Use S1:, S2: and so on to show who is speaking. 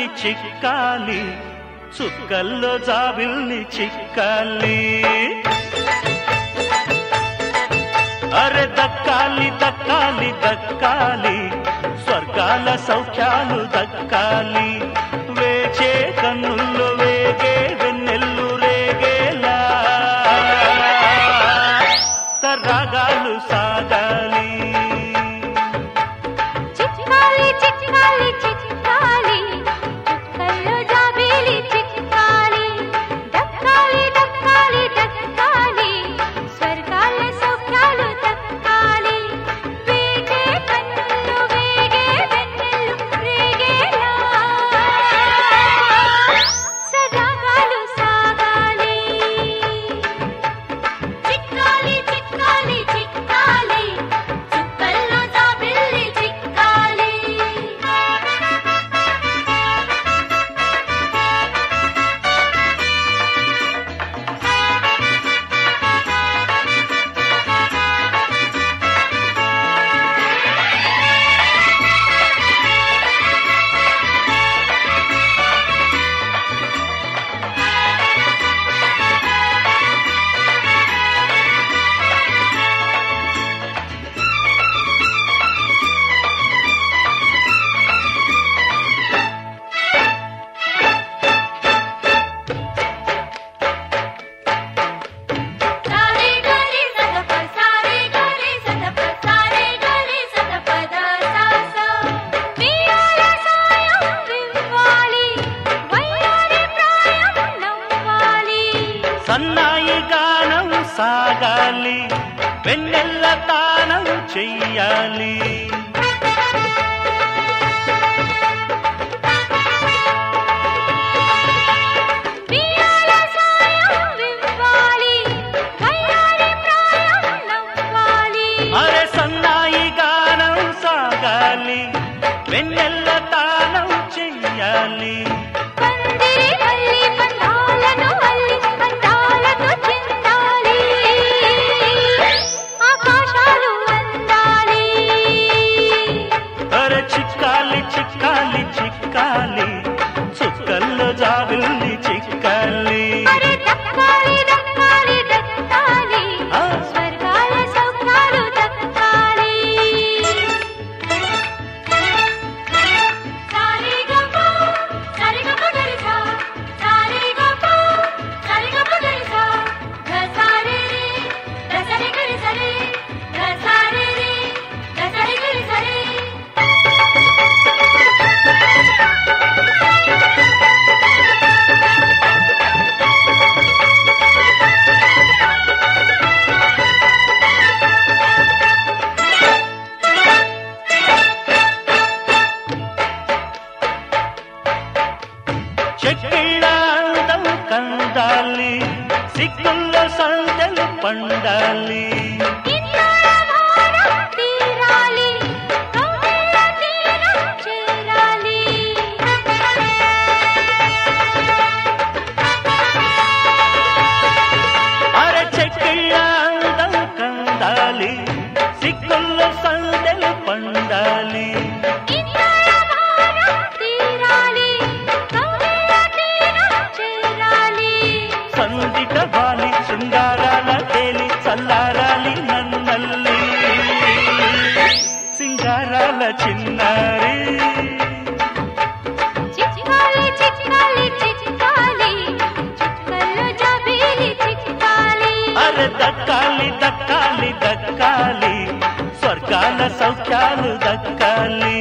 S1: చిక్కాలి చిక్కాలి చుక్కల్లో జాబిల్ని చిక్కాలి అరే దక్కాలి దక్కాలి దక్కాలి స్వర్గాల సౌఖ్యాలు దక్కాలి వేచే కన్నుల్లో వేగే వెన్నెల్లు రేగేలా సరాగాలు సాగాలి
S2: చిక్కాలి చిక్కాలి చిక్కాలి చుక్కల్లో జాబిలి చిక్కాలి దక్కాలి దక్కాలి దక్కాలి స్వర్గాల సౌఖ్యాలు దక్కాలి వేగే కన్నుల్లో వేగే వెన్నెల్లు రేగేలా సరాగాలు సాగాలి చిక్కాలి చిక్కాలి చిక్కాలి చుక్కల్లో జాబిల్లి చిక్కాలి సారే గరి సదప సారే గరి సదప సారే గరి సదప దసాస వియాల సాయం వివ్వాలి వయ్యారి ప్రాయం నవ్వాలి
S1: సన్నాయి గానం సాగాలి వెన్నెల్ల తానం చెయ్యాలి
S2: వియాల సాయం వివ్వాలి వయ్యారి ప్రాయం నవ్వాలి
S1: అరే సన్నాయి గానం సాగాలి వెన్నెల్ల తానం చెయ్యాలి
S2: పందిరి అల్లి పండాలను అల్లి పండాలతో చిందాలి ఆకాశాలు అందాలి
S1: అరే చిక్కాలి చిక్కాలి చిక్కాలి చుక్కల్లో జాబిల్ని చిక్కాలి
S2: అరే దక్కాలి దక్కాలి దక్కాలి స్వర్గాల సౌఖ్యాలు దక్కాలి సారీ గప గరిసా సారీ గప గరిసా గసారే గసరి గరిసరే గసారే గసరి గరిసరే
S1: చెక్కిళ్ళ అందం కందాలి సిగ్గుల్లో సందెలు పండాలి
S2: ఇన్నాళ్ళ భారం తీరాలి కౌగిళ్ళ తీరం చేరాలి
S1: అరే చెక్కిళ్ళ అందం కందాలి సిగ్గుల్లో సందెలు పండాలి
S2: ఇన్నాళ్ళ భారం తీరాలి కౌగిళ్ళ తీరం చేరాలి
S1: సందిట వాలి శృంగారాల తేలి చల్లారాలి నన్నల్లి సింగారాల చిన్నారి
S2: చిక్కాలి చిక్కాలి చిక్కాలి చుక్కల్లో జాబిలి చిక్కాలి
S1: అరే దక్కాలి దక్కాలి దక్కాలి స్వర్గాల సౌఖ్యాలు దక్కాలి